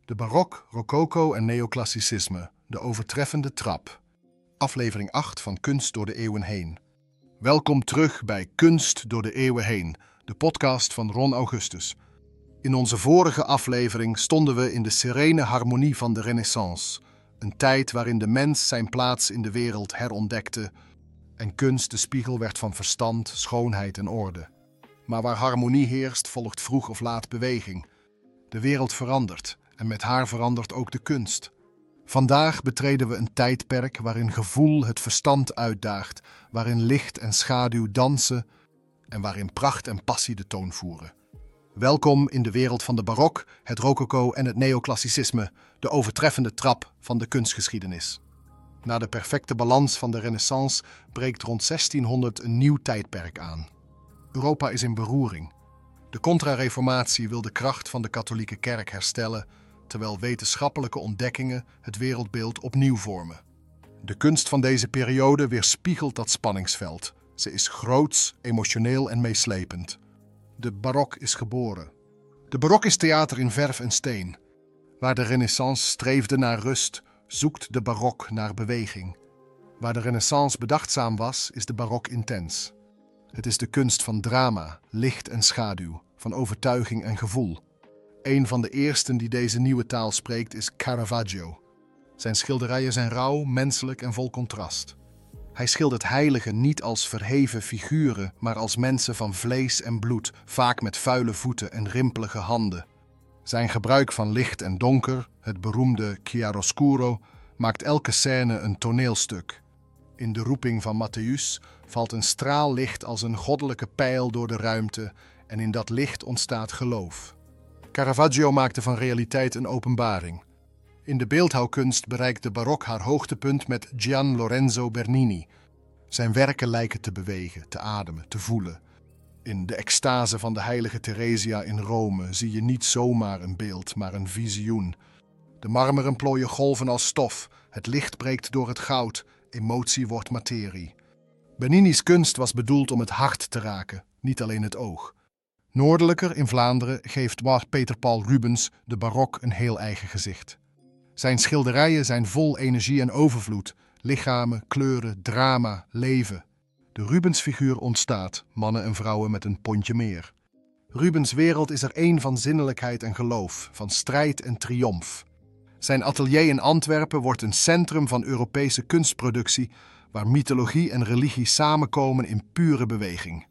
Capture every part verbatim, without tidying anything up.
De barok, rococo en neoclassicisme, de overtreffende trap. Aflevering acht van Kunst door de eeuwen heen. Welkom terug bij Kunst door de eeuwen heen, de podcast van Ron Augustus. In onze vorige aflevering stonden we in de serene harmonie van de Renaissance, een tijd waarin de mens zijn plaats in de wereld herontdekte en kunst de spiegel werd van verstand, schoonheid en orde. Maar waar harmonie heerst, volgt vroeg of laat beweging. De wereld verandert en met haar verandert ook de kunst. Vandaag betreden we een tijdperk waarin gevoel het verstand uitdaagt, waarin licht en schaduw dansen en waarin pracht en passie de toon voeren. Welkom in de wereld van de barok, het rococo en het neoclassicisme, de overtreffende trap van de kunstgeschiedenis. Na de perfecte balans van de Renaissance breekt rond zestienhonderd een nieuw tijdperk aan. Europa is in beroering. De Contra-reformatie wil de kracht van de katholieke kerk herstellen, terwijl wetenschappelijke ontdekkingen het wereldbeeld opnieuw vormen. De kunst van deze periode weerspiegelt dat spanningsveld. Ze is groots, emotioneel en meeslepend. De barok is geboren. De barok is theater in verf en steen. Waar de Renaissance streefde naar rust, zoekt de barok naar beweging. Waar de Renaissance bedachtzaam was, is de barok intens. Het is de kunst van drama, licht en schaduw, van overtuiging en gevoel. Een van de eersten die deze nieuwe taal spreekt is Caravaggio. Zijn schilderijen zijn rauw, menselijk en vol contrast. Hij schildert heiligen niet als verheven figuren, maar als mensen van vlees en bloed, vaak met vuile voeten en rimpelige handen. Zijn gebruik van licht en donker, het beroemde chiaroscuro, maakt elke scène een toneelstuk. In de roeping van Matthäus valt een straal licht als een goddelijke pijl door de ruimte en in dat licht ontstaat geloof. Caravaggio maakte van realiteit een openbaring. In de beeldhouwkunst bereikt de barok haar hoogtepunt met Gian Lorenzo Bernini. Zijn werken lijken te bewegen, te ademen, te voelen. In de extase van de heilige Theresia in Rome zie je niet zomaar een beeld, maar een visioen. De marmeren plooien golven als stof, het licht breekt door het goud, emotie wordt materie. Bernini's kunst was bedoeld om het hart te raken, niet alleen het oog. Noordelijker in Vlaanderen geeft Peter Paul Rubens de barok een heel eigen gezicht. Zijn schilderijen zijn vol energie en overvloed, lichamen, kleuren, drama, leven. De Rubensfiguur ontstaat, mannen en vrouwen met een pondje meer. Rubens' wereld is er één van zinnelijkheid en geloof, van strijd en triomf. Zijn atelier in Antwerpen wordt een centrum van Europese kunstproductie, waar mythologie en religie samenkomen in pure beweging.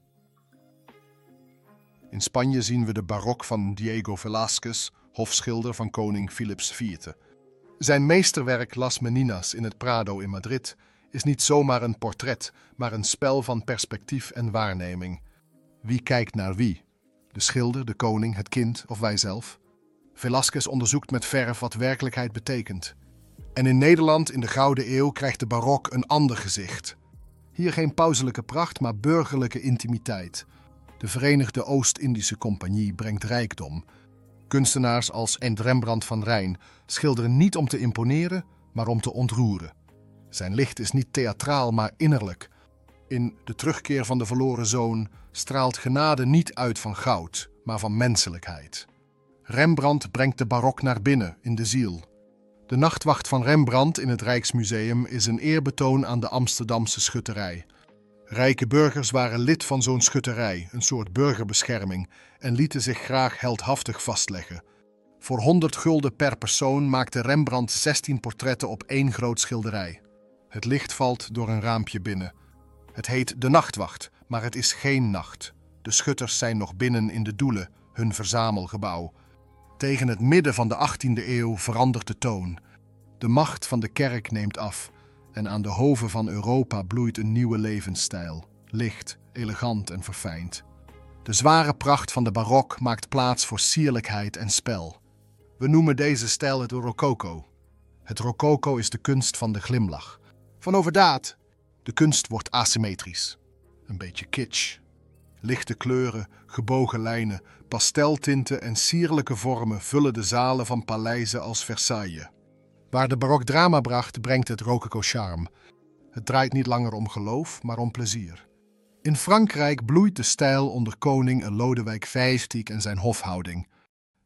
In Spanje zien we de barok van Diego Velázquez, hofschilder van koning Philips de vierde. Zijn meesterwerk Las Meninas in het Prado in Madrid is niet zomaar een portret, maar een spel van perspectief en waarneming. Wie kijkt naar wie? De schilder, de koning, het kind of wijzelf? Velázquez onderzoekt met verf wat werkelijkheid betekent. En in Nederland in de Gouden Eeuw krijgt de barok een ander gezicht. Hier geen pauselijke pracht, maar burgerlijke intimiteit. De Verenigde Oost-Indische Compagnie brengt rijkdom. Kunstenaars als Ent Rembrandt van Rijn schilderen niet om te imponeren, maar om te ontroeren. Zijn licht is niet theatraal, maar innerlijk. In De Terugkeer van de Verloren Zoon straalt genade niet uit van goud, maar van menselijkheid. Rembrandt brengt de barok naar binnen, in de ziel. De Nachtwacht van Rembrandt in het Rijksmuseum is een eerbetoon aan de Amsterdamse schutterij. Rijke burgers waren lid van zo'n schutterij, een soort burgerbescherming, en lieten zich graag heldhaftig vastleggen. Voor honderd gulden per persoon maakte Rembrandt zestien portretten op één groot schilderij. Het licht valt door een raampje binnen. Het heet De Nachtwacht, maar het is geen nacht. De schutters zijn nog binnen in de Doelen, hun verzamelgebouw. Tegen het midden van de achttiende eeuw verandert de toon. De macht van de kerk neemt af en aan de hoven van Europa bloeit een nieuwe levensstijl. Licht, elegant en verfijnd. De zware pracht van de barok maakt plaats voor sierlijkheid en spel. We noemen deze stijl het rococo. Het rococo is de kunst van de glimlach. Van overdaad. De kunst wordt asymmetrisch. Een beetje kitsch. Lichte kleuren, gebogen lijnen, pasteltinten en sierlijke vormen vullen de zalen van paleizen als Versailles. Waar de barok drama bracht, brengt het rococo charme. Het draait niet langer om geloof, maar om plezier. In Frankrijk bloeit de stijl onder koning Lodewijk de vijftiende en zijn hofhouding.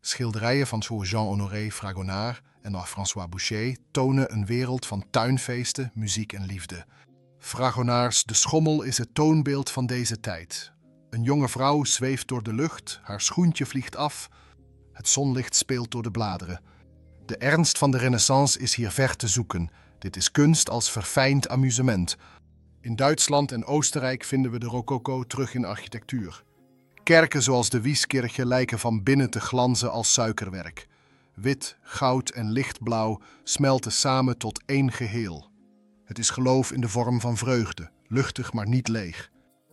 Schilderijen van zoals Jean-Honoré Fragonard en François Boucher tonen een wereld van tuinfeesten, muziek en liefde. Fragonards De Schommel is het toonbeeld van deze tijd. Een jonge vrouw zweeft door de lucht, haar schoentje vliegt af, het zonlicht speelt door de bladeren. De ernst van de Renaissance is hier ver te zoeken. Dit is kunst als verfijnd amusement. In Duitsland en Oostenrijk vinden we de rococo terug in architectuur. Kerken zoals de Wieskirche lijken van binnen te glanzen als suikerwerk. Wit, goud en lichtblauw smelten samen tot één geheel. Het is geloof in de vorm van vreugde, luchtig maar niet leeg.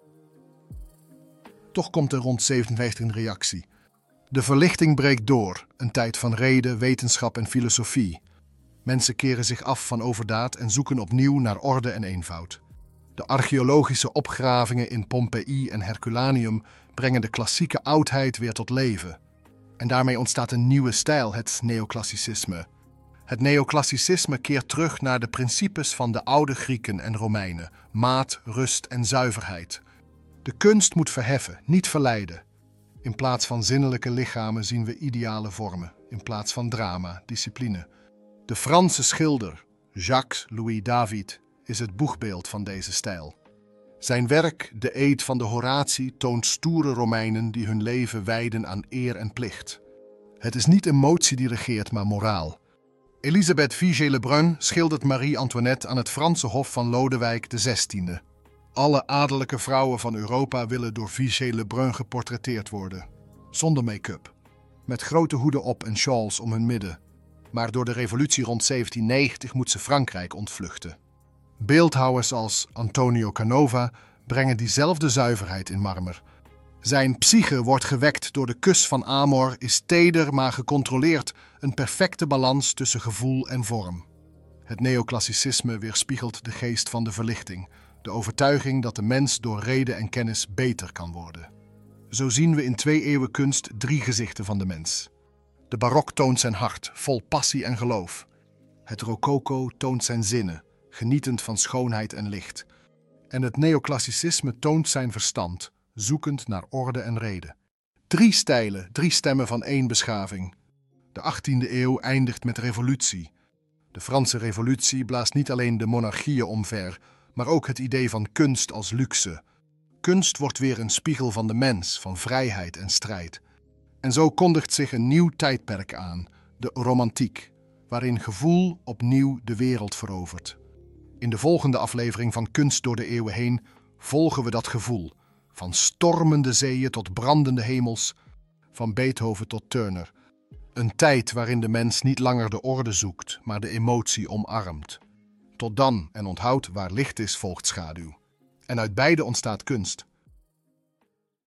Toch komt er rond zevenenvijftig een reactie. De verlichting breekt door, een tijd van reden, wetenschap en filosofie. Mensen keren zich af van overdaad en zoeken opnieuw naar orde en eenvoud. De archeologische opgravingen in Pompeii en Herculaneum brengen de klassieke oudheid weer tot leven. En daarmee ontstaat een nieuwe stijl, het neoclassicisme. Het neoclassicisme keert terug naar de principes van de oude Grieken en Romeinen: maat, rust en zuiverheid. De kunst moet verheffen, niet verleiden. In plaats van zinnelijke lichamen zien we ideale vormen, in plaats van drama, discipline. De Franse schilder Jacques-Louis David is het boegbeeld van deze stijl. Zijn werk, De Eed van de Horatie, toont stoere Romeinen die hun leven wijden aan eer en plicht. Het is niet emotie die regeert, maar moraal. Elisabeth Vigée-Lebrun schildert Marie-Antoinette aan het Franse hof van Lodewijk de zestiende. Alle adellijke vrouwen van Europa willen door Vigée-Lebrun geportretteerd worden. Zonder make-up. Met grote hoeden op en shawls om hun midden. Maar door de revolutie rond zeventiennegentig moet ze Frankrijk ontvluchten. Beeldhouwers als Antonio Canova brengen diezelfde zuiverheid in marmer. Zijn psyche wordt gewekt door de kus van Amor, is teder maar gecontroleerd, een perfecte balans tussen gevoel en vorm. Het neoclassicisme weerspiegelt de geest van de verlichting, de overtuiging dat de mens door reden en kennis beter kan worden. Zo zien we in twee eeuwen kunst drie gezichten van de mens. De barok toont zijn hart, vol passie en geloof. Het rococo toont zijn zinnen, genietend van schoonheid en licht. En het neoclassicisme toont zijn verstand, zoekend naar orde en reden. Drie stijlen, drie stemmen van één beschaving. De achttiende eeuw eindigt met revolutie. De Franse revolutie blaast niet alleen de monarchieën omver, maar ook het idee van kunst als luxe. Kunst wordt weer een spiegel van de mens, van vrijheid en strijd. En zo kondigt zich een nieuw tijdperk aan, de romantiek, waarin gevoel opnieuw de wereld verovert. In de volgende aflevering van Kunst door de eeuwen heen volgen we dat gevoel, van stormende zeeën tot brandende hemels, van Beethoven tot Turner. Een tijd waarin de mens niet langer de orde zoekt, maar de emotie omarmt. Tot dan, en onthoud, waar licht is, volgt schaduw. En uit beide ontstaat kunst.